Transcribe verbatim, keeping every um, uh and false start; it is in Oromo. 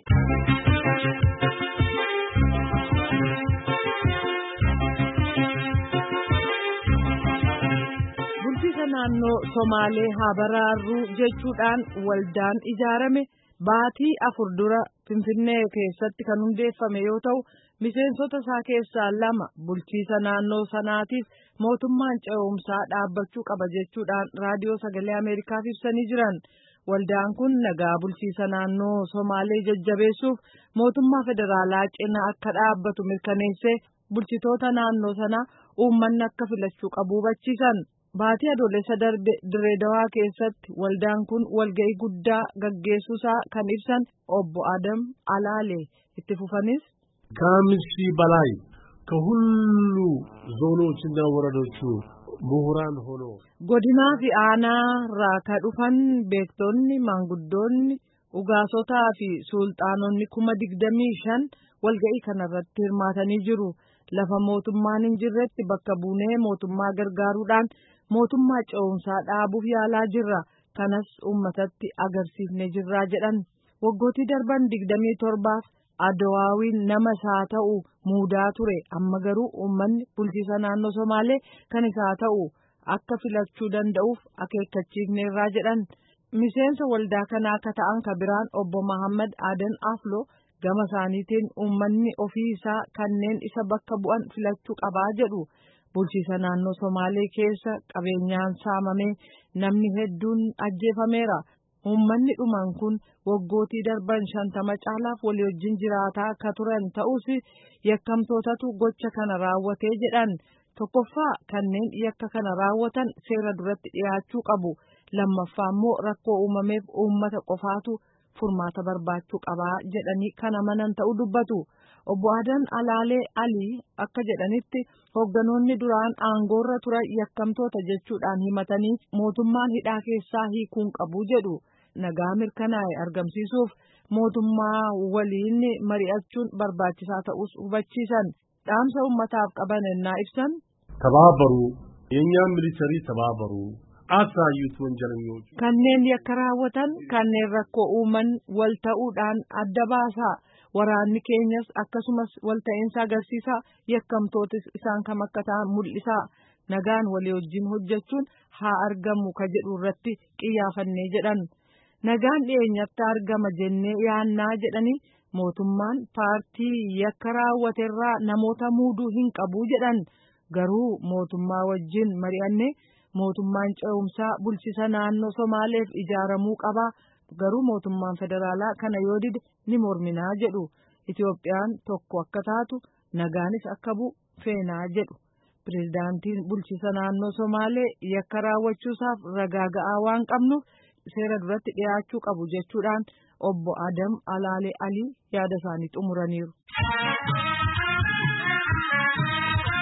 Bulchiisa naannoo Somaalee haa baraarruu jechuudhaan waldaan ijaarame baatii afur dura Finfinnee keessatti kan hundeeffame yoo ta'u miseensota isaa keessaa lama bulchiisa naannoo sanaatiif mootummaan ce'umsaa dhaabbachuu qaba jechuudhaan raadiyoo sagalee Ameerikaaf ibsanii jiran. Waldaan kun nagaa bulchiisa naannoo Somaalee jajjabeessuuf mootummaa federaalaa cina akka dhaabbatu mirkaneessee bulchitoota naannoo sanaa uummanni akka filachuu qabu hubachiisan. Baatii adoolessa darbe Direedawaa keessatti waldaan kun walga'ii guddaa gaggeessuusaa kan ibsan obbo Adam Alaalee itti fufanis ከአምስት ሺህ በላይ ከሁሉ ዞኖችና ወረዶቹ ምሁራን ሆኖ godinaa fi aanaa irraa ka dhufan beektonni maanguddoonni ugaasotaa fi sulxaanonni kuma digdamii shan walga'ii kanarratti hirmaatanii jiru. Lafa mootummaan hin jirretti bakka buunee mootummaa gargaaruudhaan mootummaa ce'umsaa dhaabuuf yaalaa jirra. Kanas uummatatti agarsiifne jirraa jedhan. Waggootii darban digdamii torbaaf Adawaawiin nama isaa ta'u muudaa ture. Amma garuu uummanni bulchiisa naannoo Somaalee kan isaa ta'u akka filachuu danda'uuf akeekkachiifneerraa jedhan. Miseensa waldaa kanaa akka ta'an ka biraan obbo Mahammad Adan Afloo gama isaaniitiin uummanni ofii isaa kanneen isa bakka bu'an filachuu qabaa jedhu. Bulchiisa naannoo Somaalee keessa qabeenyaan saamamee namni hedduun ajjeefameera. Uummanni dhuman kun waggootii darban shantama caalaaf walii wajjin jiraataa akka turan ta'us yakkamtootatu gocha kana raawwatee jedhan. Tokkoffaa kanneen yakka kana raawwatan seera duratti dhiyaachuu qabu. Lammaffaa immoo rakkoo uumameef uummata qofaatu furmaata barbaachuu qabaa jedhanii kan amanan ta'uu dubbatu. Obbo Adan Alaalee Alii akka jedhanitti hoogganoonni duraan aangoorra turan yakkamtoota jechuudhaan himatanii mootummaan hidhaa keessaa hiikuun qabu jedhu. Nagaa mirkanaa'e argamsiisuuf mootummaa waliin mari'achuun barbaachisaa ta'us hubachiisan. Dhaamsa uummataaf qaban ennaa ibsan ተባበሩ የኛም ሚሊተሪ ተባበሩ አሳዩት ወንጀለኞች kanneen yakka raawwatan kanneen rakkoo uuman wal ta'uudhaan adda baasaa. Waraanni keenyas akkasumas walta'iinsa agarsiisaa. Yakkamtootis isaan kam akka ta'an mul'isaa. Nagaan walii wajjin hojjechuun haa argamu ka jedhu irratti qiyyaafannee jedhan. Nagaan dhiyeenyatti argama jennee yaannaa jedhanii mootummaan paartii yakka raawwaterraa namoota muuduu hin qabu jedhan. Garuu mootummaa wajjin mari'annee mootummaan ce'umsaa bulchiisa naannoo Somaaleef ijaaramuu qaba. Garuu mootummaan federaalaa kana yoo dide ni morminaa jedhu. Itoophiyaan tokko akka taatu nagaanis akka bu'u feenaa jedhu. Pireezidaantiin bulchiisa naannoo Somaalee yakka raawwachuusaaf ragaa ga'aa waan qabnuuf seera duratti dhiyaachuu qabu jechuudhaan obbo Adam Alaalee Alii yaada isaanii xumuraniiru.